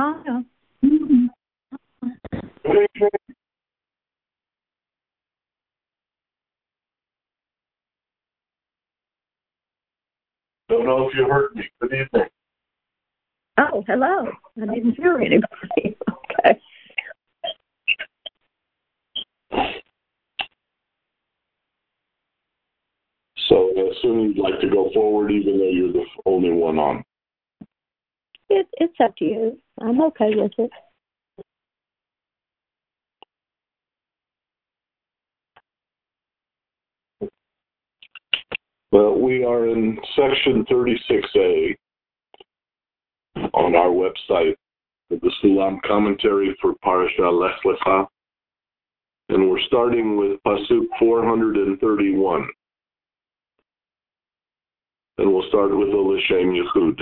Ohio. Mm-hmm. Don't know if you heard me. Good evening. Oh, hello. I didn't hear anybody. Okay. So I assume you'd like to go forward even though you're the only one on. It's up to you. I'm okay with it. Well, we are in section 36A on our website, the Sulam commentary for Parashah Lech Lecha, and we're starting with Pasuk 431. And we'll start with the L'Shem Yichud.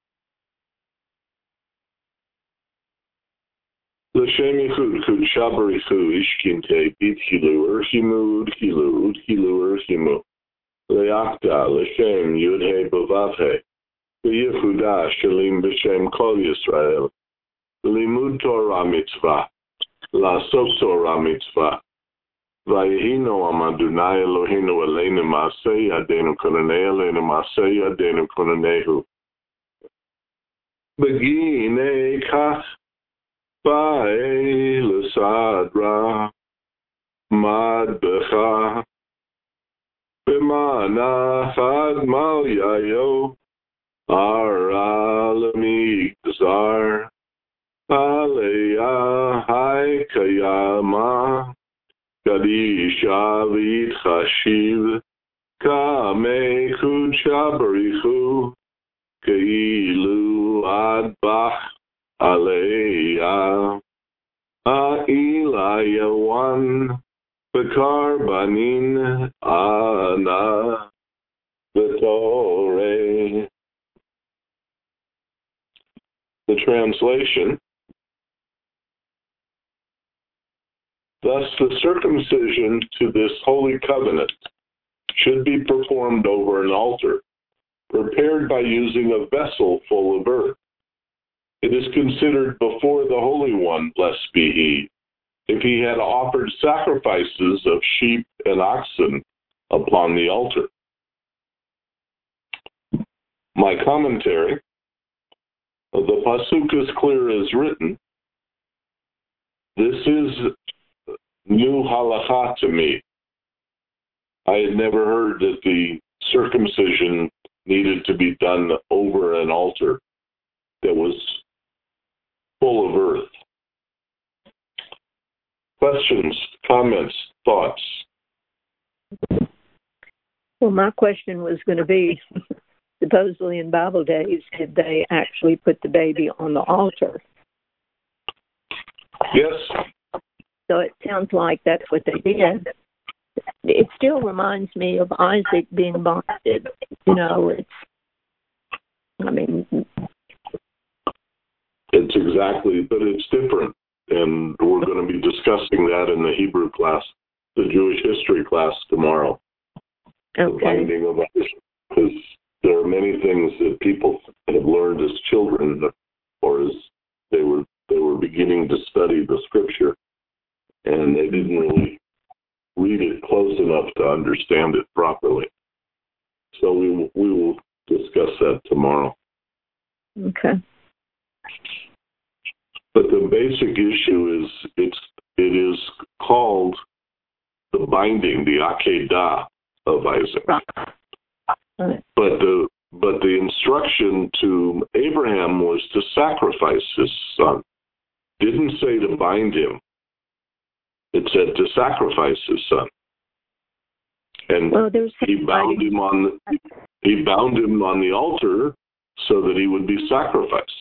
L'Shem Yichud, Kudsha Barichu, Ishkinte, Bidchilu, Urchimu, Udchilu, Udchilu, Urchimu, Leakta, L'Shem, Yudhe, Bavavhe, Yehuda, Shalim B'Shem Kol Yisrael, Limud Torah Mitzvah, La'asok Torah Mitzvah, Vayehino Am Adonai Eloheinu Aleinu Ma'aseh Yadeinu Konanei Aleinu Ma'aseh Yadeinu Konanehu. Begine Kach Ba'e L'Sadra Mad Becha B'mana Chad Mal Yayo Ara L'Migzar Aleya Hai Kayama Kadisha V'Chashiv Kame Kudsha Barichu Keilu Adbach Aleya Ha'ilaya One Bekar Banin Ana V'Toreh. The translation: thus the circumcision to this holy covenant should be performed over an altar, prepared by using a vessel full of earth. It is considered before the Holy One, blessed be He, if he had offered sacrifices of sheep and oxen upon the altar. My commentary: the pasuk is clear as written. This is new halakha to me. I had never heard that the circumcision needed to be done over an altar that was full of earth. Questions, comments, thoughts? Well, my question was going to be, supposedly in Bible days, did they actually put the baby on the altar? Yes. So it sounds like that's what they did. It still reminds me of Isaac being bonded. You know, it's exactly, but it's different. And we're going to be discussing that in the Hebrew class, the Jewish history class tomorrow. Okay. The finding of Isaac, because there are many things that people have learned as children, or as they were beginning to study the scripture, and they didn't really read it close enough to understand it properly. So we will discuss that tomorrow. Okay. But the basic issue is it is called the binding, the akedah of Isaac. Right. But the instruction to Abraham was to sacrifice his son. Didn't say to bind him. It said to sacrifice his son. And he bound him on the altar so that he would be sacrificed.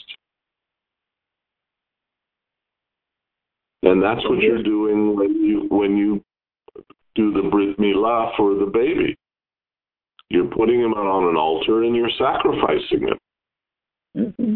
And that's what you're doing when you do the Brit Milah for the baby. You're putting him on an altar and you're sacrificing him. Mm-hmm.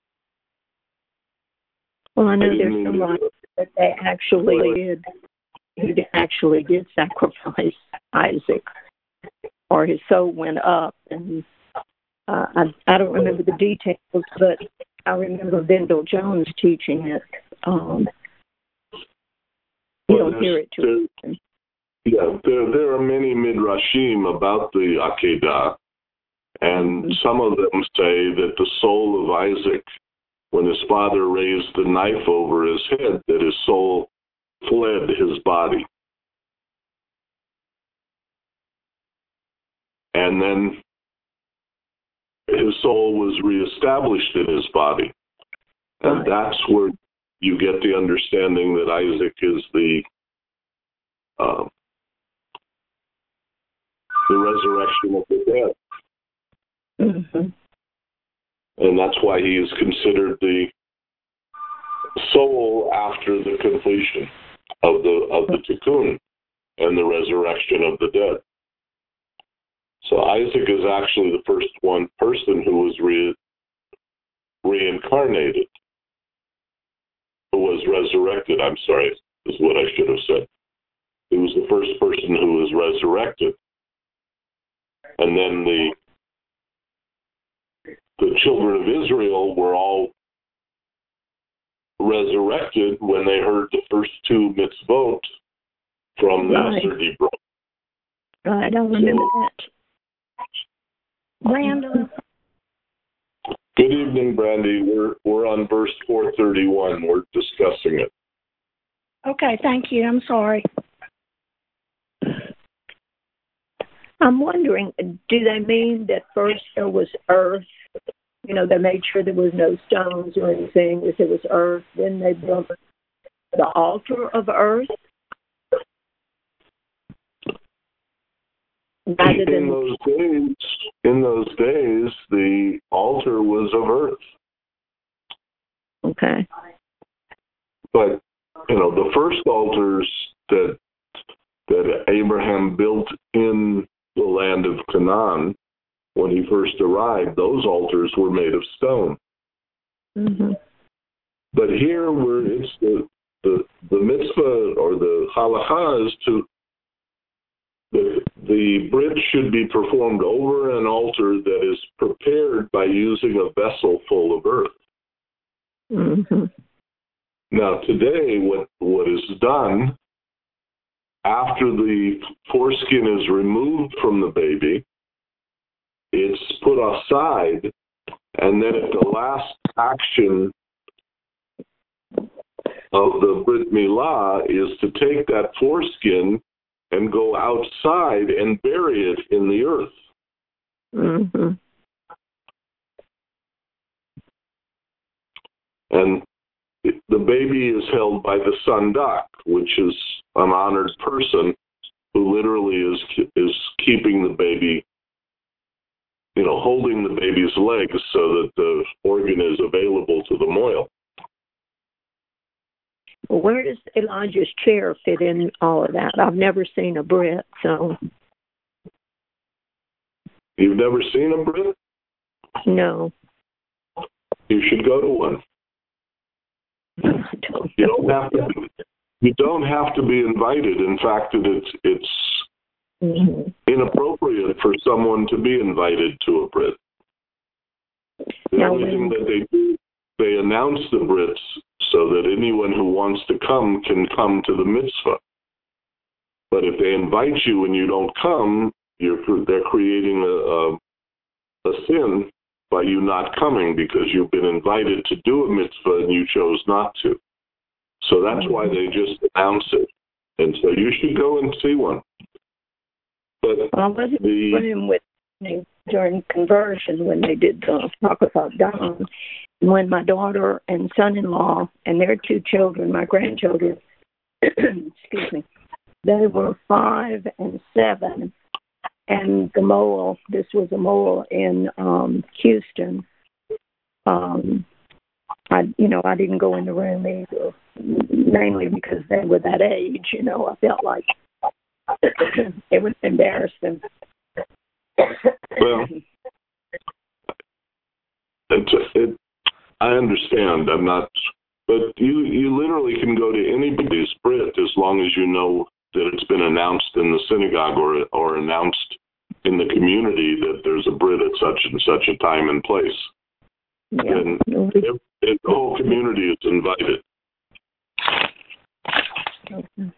Well, I know there's some that they actually did he actually did sacrifice Isaac, or his soul went up. And I don't remember the details, but I remember Vendell Jones teaching it. You don't hear it too often. Yeah, there are many midrashim about the Akedah, and some of them say that the soul of Isaac, when his father raised the knife over his head, that his soul fled his body. And then his soul was reestablished in his body. And that's where you get the understanding that Isaac is the resurrection of the dead. Mm-hmm. And that's why he is considered the soul after the completion of the tikkun and the resurrection of the dead. So Isaac is actually the first person who was reincarnated, who was resurrected. I'm sorry, is what I should have said. He was the first person who was resurrected. And then the children of Israel were all resurrected when they heard the first two mitzvot from the Asher Dibra. Right, I remember that. Brandon. Good evening, Brandy. We're on verse 431. We're discussing it. Okay, thank you. I'm sorry. I'm wondering, do they mean that first there was earth? You know, they made sure there was no stones or anything, that there was earth. Then they built the altar of earth? In those days, the altar was of earth. Okay. But, the first altars that Abraham built in the land of Canaan, when he first arrived, those altars were made of stone. Mm-hmm. But here, where it's the mitzvah or the halakha is to the brit should be performed over an altar that is prepared by using a vessel full of earth. Mm-hmm. Now, today, what is done after the foreskin is removed from the baby, it's put aside, and then the last action of the Brit Milah is to take that foreskin and go outside and bury it in the earth. Mm-hmm. And the baby is held by the sandak, which is an honored person who literally is keeping the baby, holding the baby's legs so that the organ is available to the moil. Well, where does Elijah's chair fit in all of that? I've never seen a Brit, so. You've never seen a Brit? No. You should go to one. You don't have to be invited. In fact, it's mm-hmm. inappropriate for someone to be invited to a Brit. The only thing that they do, they announce the Brits so that anyone who wants to come can come to the mitzvah. But if they invite you and you don't come, they're creating a sin by you not coming because you've been invited to do a mitzvah and you chose not to. So that's why they just announce it. And so you should go and see one. But I wasn't in with me during conversion when they did the talk about Dawn. When my daughter and son-in-law and their two children, my grandchildren, excuse me, they were 5 and 7. And the mole, this was a mole in Houston. I didn't go in the room either, mainly because they were that age. I felt like it would embarrass them. Well, I understand. I'm not But you literally can go to anybody's Brit as long as you know that it's been announced in the synagogue or announced in the community that there's a Brit at such and such a time and place. Yeah. And the whole community is invited. Okay.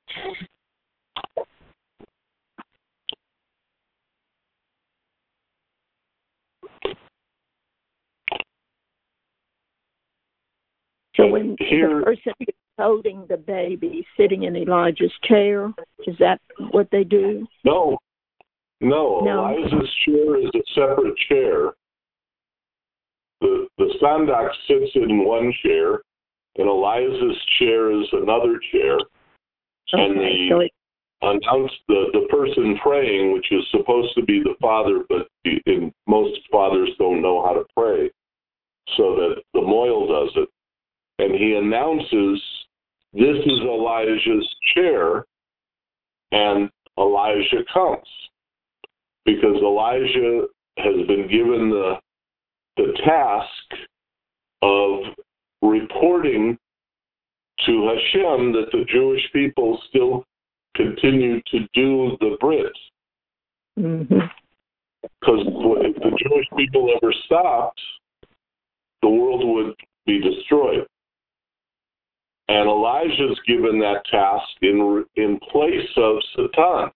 So when the person is holding the baby sitting in Elijah's chair, is that what they do? No. Elijah's chair is a separate chair. The sandak sits in one chair, and Elijah's chair is another chair. Okay, and the person praying, which is supposed to be the father, but most fathers don't know how to pray, so that the moil does it. And he announces, this is Elijah's chair, and Elijah comes. Because Elijah has been given the task of reporting to Hashem that the Jewish people still continue to do the Brit. Mm-hmm. Because if the Jewish people ever stopped, the world would be destroyed. And Elijah's given that task in place of Satan.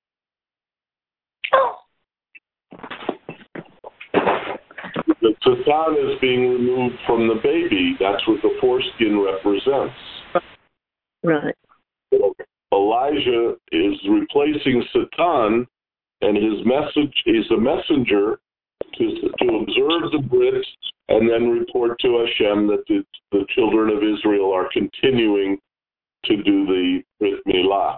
The Satan is being removed from the baby. That's what the foreskin represents. Right. Elijah is replacing Satan, and his message is a messenger to observe the Brit and then report to Hashem that the children of Israel are continuing to do the Brit Milah.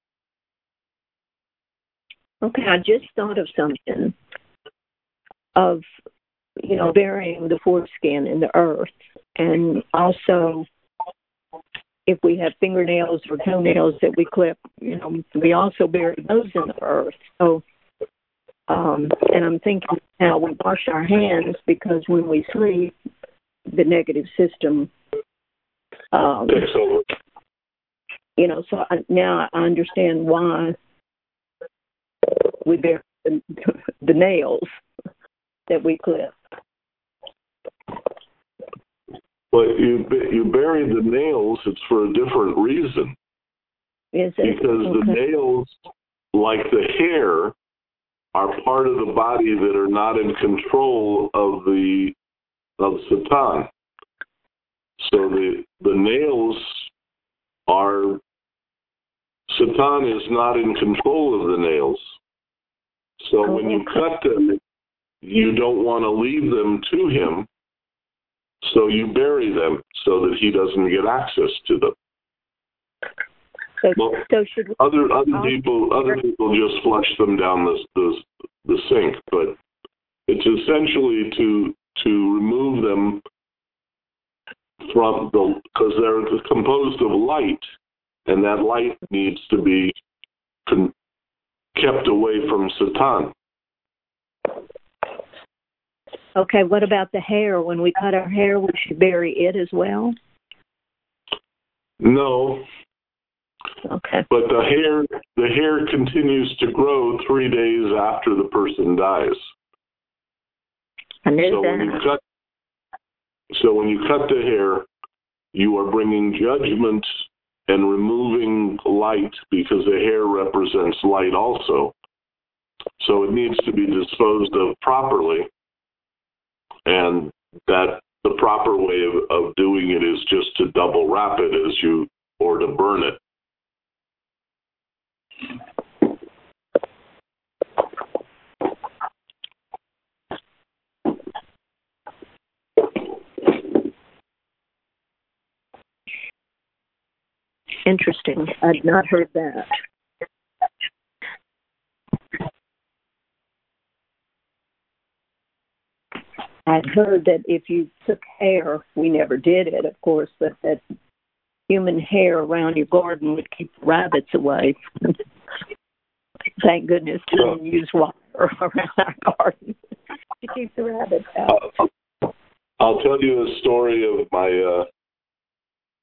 Okay, I just thought of something of, burying the foreskin in the earth, and also if we have fingernails or toenails that we clip, we also bury those in the earth. So, and I'm thinking how we wash our hands, because when we sleep, the negative system, so now I understand why we bury the nails that we clip. But you bury the nails, it's for a different reason. Is it? Because the nails, like the hair, are part of the body that are not in control of Satan. So the nails are, Satan is not in control of the nails. So when you cut them, you don't want to leave them to him, so you bury them so that he doesn't get access to them. So should we, other people just flush them down the sink, but it's essentially to remove them from because they're composed of light, and that light needs to be kept away from Satan. Okay, what about the hair? When we cut our hair, we should bury it as well? No. Okay. But the hair continues to grow 3 days after the person dies. I knew that. So when you cut the hair, you are bringing judgment and removing light, because the hair represents light also. So it needs to be disposed of properly. And that the proper way of doing it is just to double wrap it or to burn it. Interesting. I'd not heard that. I'd heard that if you took hair, we never did it, of course, but that human hair around your garden would keep rabbits away. Thank goodness we didn't use wire around our garden to keep the rabbits out. I'll tell you a story of my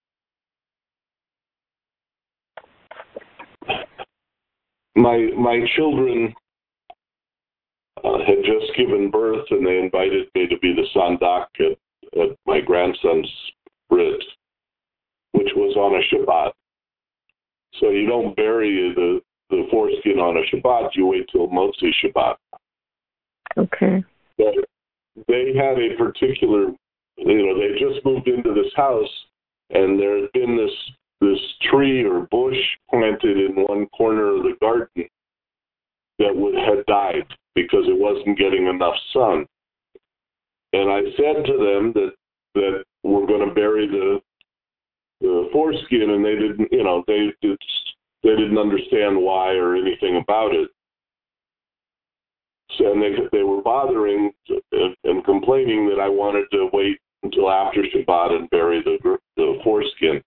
my children had just given birth, and they invited me to be the sandak at my grandson's brit, which was on a Shabbat. So you don't bury the foreskin on a Shabbat, you wait till Motzi Shabbat. Okay. But they had a particular, they just moved into this house, and there had been this tree or bush planted in one corner of the garden that had died because it wasn't getting enough sun. And I said to them that we're going to bury the foreskin, and they didn't, they didn't understand why or anything about it. So, and they were bothering and complaining that I wanted to wait until after Shabbat and bury the foreskin.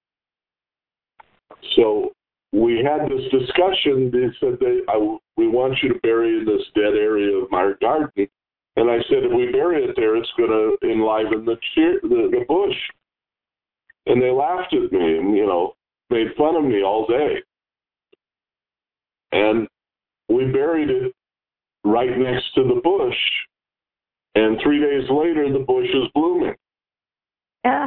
So we had this discussion. They said we want you to bury in this dead area of my garden. And I said, if we bury it there, it's going to enliven the bush. And they laughed at me and, made fun of me all day. And we buried it right next to the bush. And 3 days later, the bush is blooming. Yeah.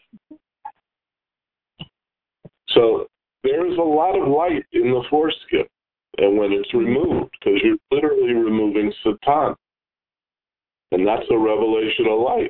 So there is a lot of light in the foreskin, and when it's removed, because you're literally removing Satan. And that's a revelation of light.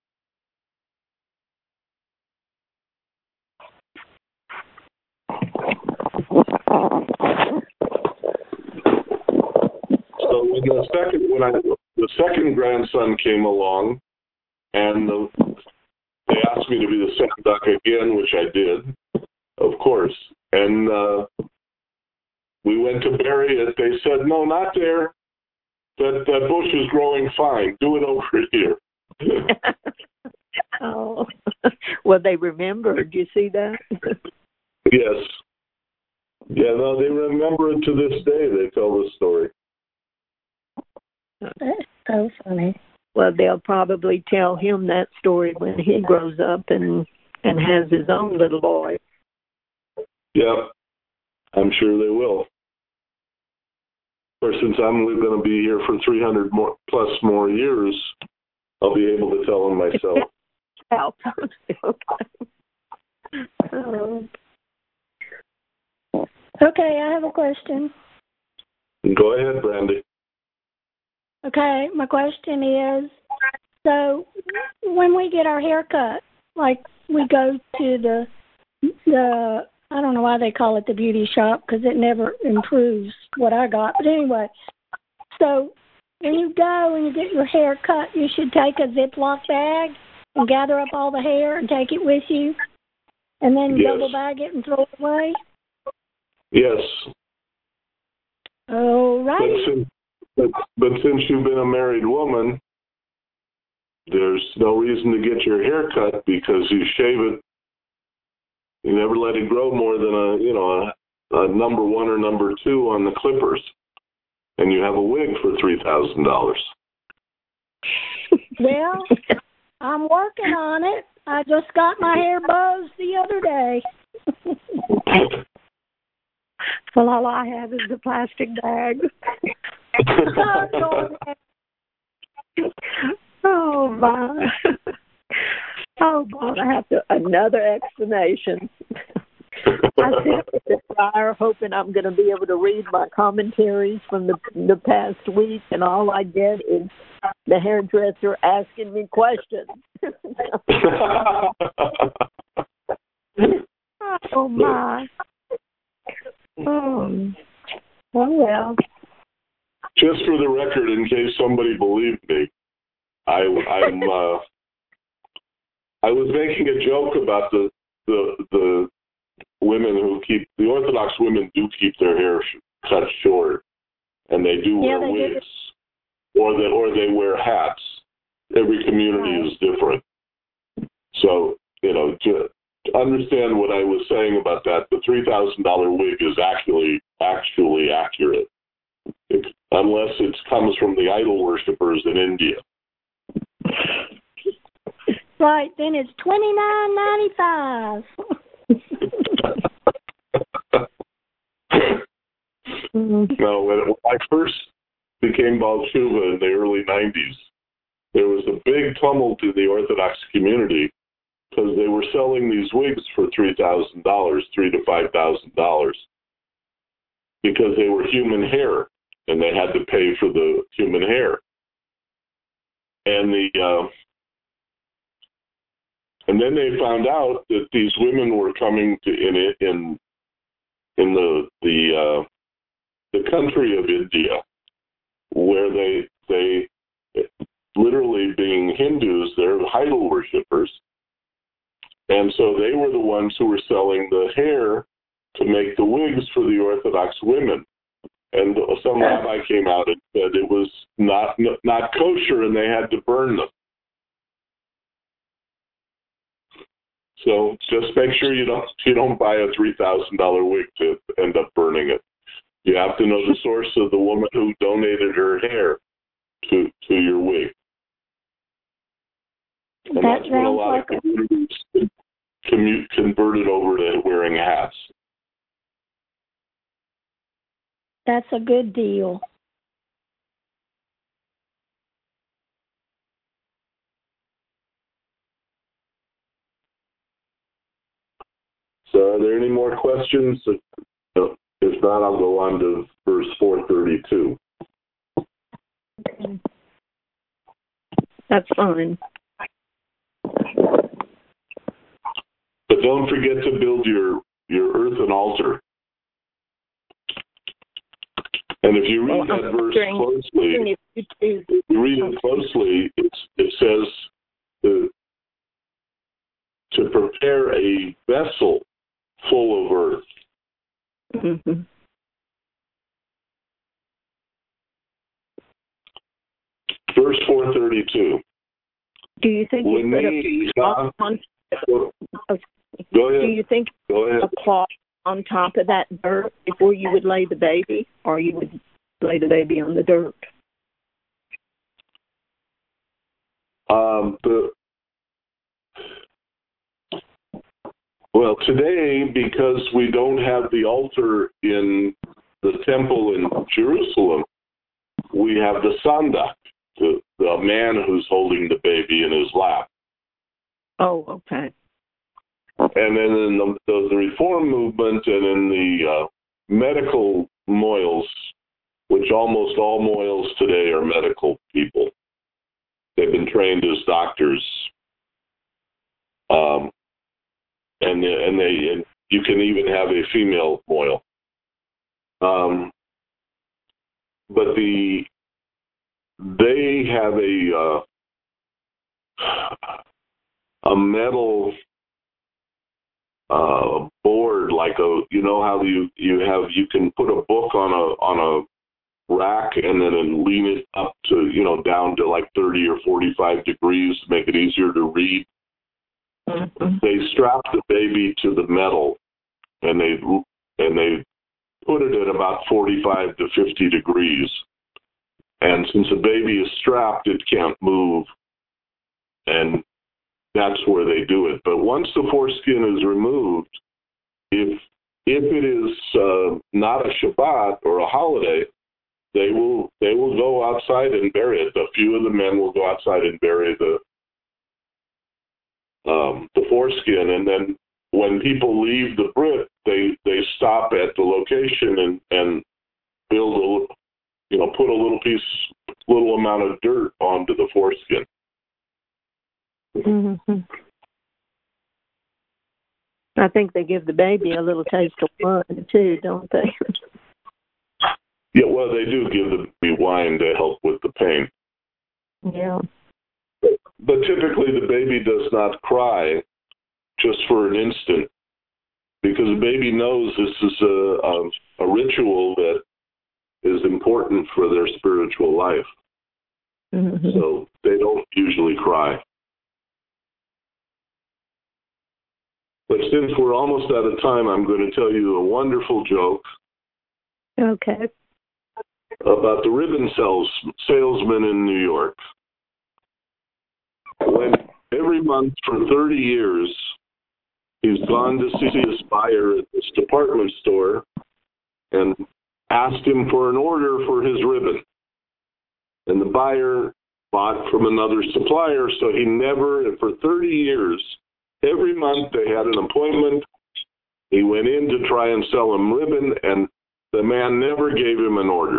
So when the second grandson came along, and they asked me to be the sandak again, which I did, of course. And we went to bury it. They said, no, not there. That bush is growing fine. Do it over here. Oh, well, they remembered. You see that? Yes. Yeah, no, they remember it to this day. They tell the story. That's so funny. Well, they'll probably tell him that story when he grows up and has his own little boy. Yeah, I'm sure they will. Or since I'm going to be here for 300 more years, I'll be able to tell them myself. Okay, I have a question. Go ahead, Brandy. Okay, my question is, so when we get our hair cut, like we go to the I don't know why they call it the beauty shop, because it never improves what I got. But anyway, so when you go and you get your hair cut, you should take a Ziploc bag and gather up all the hair and take it with you, and then double bag it and throw it away? Yes. All right. But since you've been a married woman, there's no reason to get your hair cut because you shave it. You never let it grow more than a number 1 or number 2 on the clippers, and you have a wig for $3,000. Well, I'm working on it. I just got my hair buzzed the other day. Well, all I have is a plastic bag. Oh, my. Oh, God, I have another explanation. I sit with the dryer hoping I'm going to be able to read my commentaries from the past week, and all I get is the hairdresser asking me questions. Oh, my. Oh, well. Just for the record, in case somebody believed me, I was making a joke about the women who the Orthodox women do keep their hair cut short, and they do wear wigs, or they wear hats. Every community is different. So, to understand what I was saying about that, the $3,000 wig is actually accurate, unless it comes from the idol worshippers in India. Right, then it's $29.95. Baal Tshuva in the early 90s, there was a big tumult in the Orthodox community because they were selling these wigs for $3,000, $3,000 to $5,000, because they were human hair and they had to pay for the human hair. And then they found out that these women were coming to in the country of India, where they literally, being Hindus, they're idol worshippers, and so they were the ones who were selling the hair to make the wigs for the Orthodox women. And some rabbi came out and said it was not kosher, and they had to burn them. So just make sure you don't buy a $3,000 wig to end up burning it. You have to know the source of the woman who donated her hair to your wig. And that's when a lot of converted over to wearing hats. That's a good deal. So are there any more questions? If not, I'll go on to verse 432. Okay. That's fine. But don't forget to build your earthen altar. And if you read that verse closely, it says to prepare a vessel full of earth. Mm-hmm. Verse 432. Do you think you put a cloth on? Go ahead. Do you think a cloth on top of that dirt before you would lay the baby, or you would lay the baby on the dirt? Well, today, because we don't have the altar in the temple in Jerusalem, we have the sandak, the man who's holding the baby in his lap. Oh, okay. And then in the Reform movement and in the medical moils, which almost all moils today are medical people. They've been trained as doctors. And you can even have a female moil. But they have a metal board, like how you can put a book on a rack and then lean it up to down to like 30 or 45 degrees to make it easier to read. Mm-hmm. They strap the baby to the metal and they put it at about 45 to 50 degrees. And since the baby is strapped, it can't move. And that's where they do it. But once the foreskin is removed, if it is not a Shabbat or a holiday, they will go outside and bury it. A few of the men will go outside and bury the foreskin, and then when people leave the Brit, they stop at the location and build put a little amount of dirt onto the foreskin. Mm-hmm. I think they give the baby a little taste of wine too, don't they? Yeah, well, they do give the baby wine to help with the pain. Yeah. But typically the baby does not cry just for an instant, because the baby knows this is a ritual that is important for their spiritual life. Mm-hmm. So they don't usually cry. But since we're almost out of time, I'm going to tell you a wonderful joke. Okay. About the ribbon salesman in New York. When every month for 30 years, he's gone to see his buyer at this department store and asked him for an order for his ribbon. And the buyer bought from another supplier, so he never, and for 30 years, every month they had an appointment. He went in to try and sell him ribbon, and the man never gave him an order.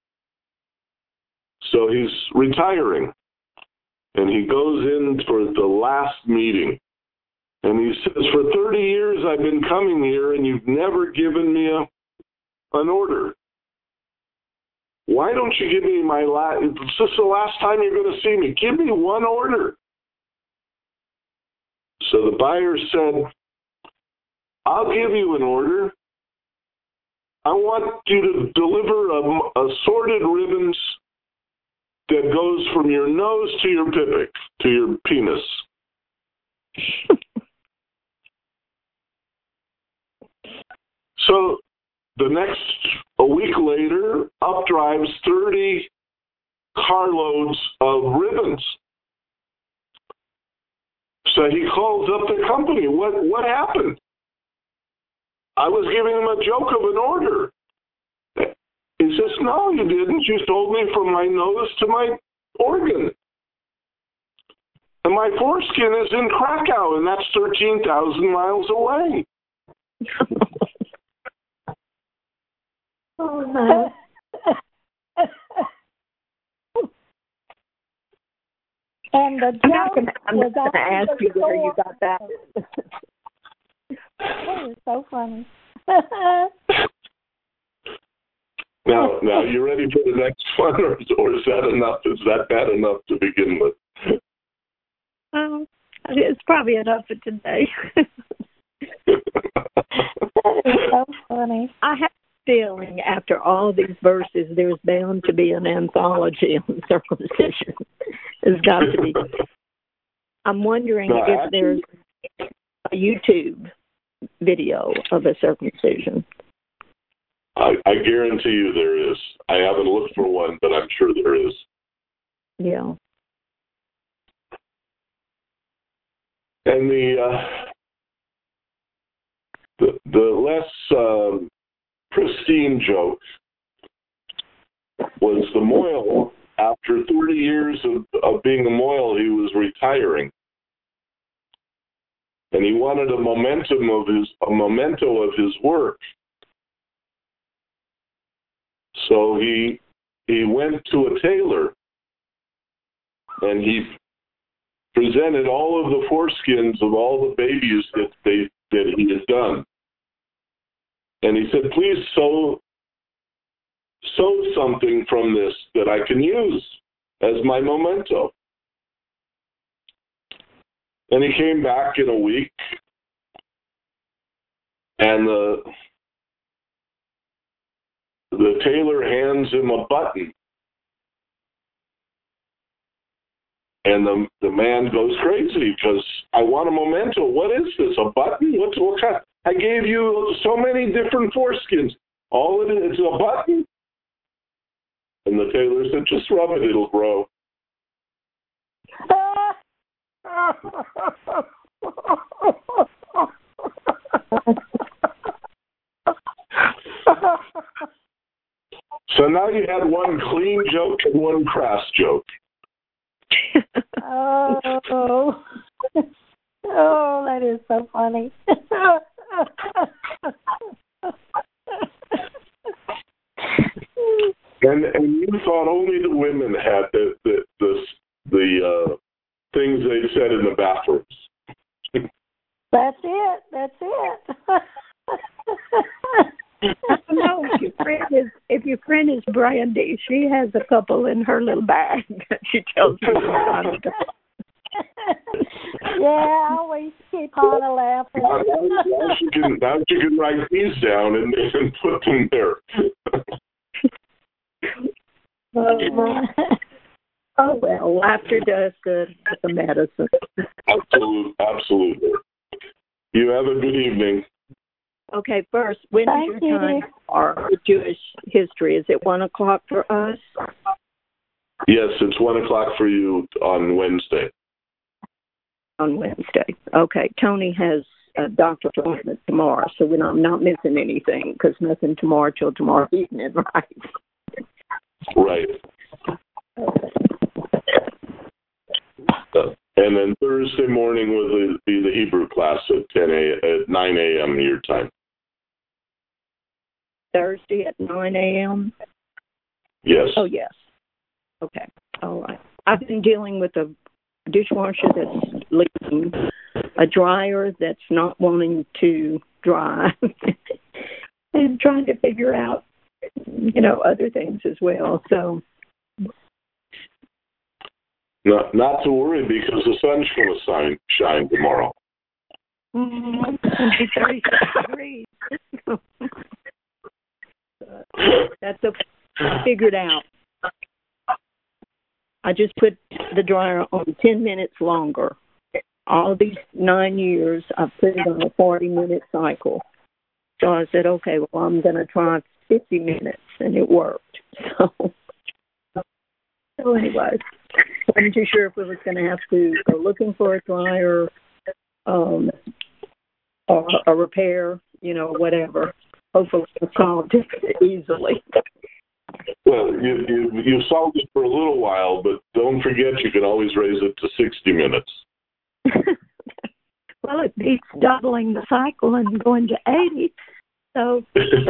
So he's retiring, and he goes in for the last meeting, and he says, for 30 years I've been coming here, and you've never given me an order. Why don't you give me my last, this is the last time you're going to see me. Give me one order. So the buyer said, I'll give you an order. I want you to deliver assorted ribbons that goes from your nose to your pipik, to your penis. So a week later, up drives 30 carloads of ribbons. So he calls up the company. What happened? I was giving him a joke of an order. He says, no, you didn't. You told me from my nose to my organ. And my foreskin is in Krakow, and that's 13,000 miles away. Oh, no. And the joke I'm not going to ask you where you got that. That is so funny. Now, you ready for the next one, or is that enough? Is that bad enough to begin with? It's probably enough for today. That is so funny. I have a feeling after all these verses, there's bound to be an anthology on circumcision. There's got to be. I'm wondering if there's a YouTube video of a circumcision. I guarantee you there is. I haven't looked for one, but I'm sure there is. Yeah. And the less pristine joke was the mohel. After 30 years of being a mohel, he was retiring, and he wanted a memento of his work. So he went to a tailor, and he presented all of the foreskins of all the babies that he had done. And he said, please sew something from this that I can use as my memento. And he came back in a week, and the tailor hands him a button. And the man goes crazy because I want a memento. What is this? A button? What kind? I gave you so many different foreskins. All it is a button? And the tailor said, just rub it, it'll grow. So now you had one clean joke and one crass joke. Oh, that is so funny. And you thought only the women had the things they said in the bathrooms. That's it. No, if your friend is Brandy, she has a couple in her little bag that she tells me from time to time. Yeah, I always keep on laughing. Now you can write these down and put them there. Oh well, laughter does good as a medicine. Absolutely. You have a good evening. Okay, first, when is your time for Jewish history? Is it 1 o'clock for us? Yes, it's 1 o'clock for you on Wednesday. On Wednesday. Okay, Tony has a doctor's appointment tomorrow, so I'm not missing anything because nothing tomorrow till tomorrow evening, right? Right. Okay. And then Thursday morning will be the Hebrew class at 9 a.m. your time. Thursday at 9 a.m.? Yes. Oh, yes. Okay. All right. I've been dealing with a dishwasher that's leaking, a dryer that's not wanting to dry, and trying to figure out, other things as well. So, not to worry, because the sun's going to shine tomorrow. It's 36 degrees. That's okay. I figured out. I just put the dryer on 10 minutes longer. All these 9 years, I've put it on a 40-minute cycle. So I said, okay, well, I'm going to try 50 minutes, and it worked. So anyway, I wasn't too sure if we was going to have to go looking for a dryer or a repair, whatever. Hopefully we'll solve it easily. Well, you solved it for a little while, but don't forget you can always raise it to 60 minutes. Well, it beats doubling the cycle and going to 80. So,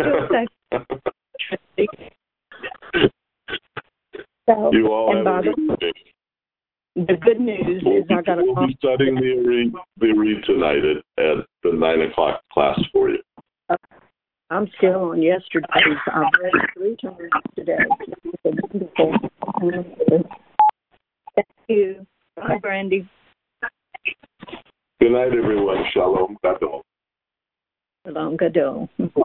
you all and have by the good news is I got we'll be studying the read tonight at the 9 o'clock class for you. I'm still on yesterday's. I've read it 3 times today. It's wonderful. Thank you. Bye, Brandy. Good night, everyone. Shalom gadol. Shalom gadol.